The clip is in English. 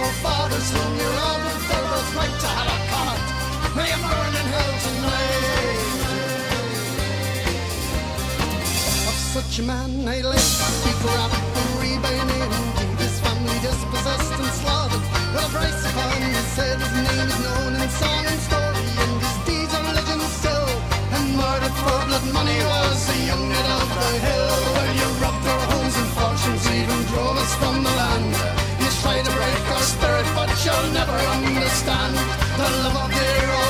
forefathers whom you robbed their birthright to have a comet. May you burn in hell tonight. Of such a man I like to speak rapidly by name. Indeed, his family dispossessed and slaughtered, with a price upon his head. His name is known in song and story, and his deeds are legend still. And murdered for blood money was the young knight of the hill. Well, you robbed our homes and fortunes, even drove us from the land. You try to break our spirit, but you'll never understand the love of dear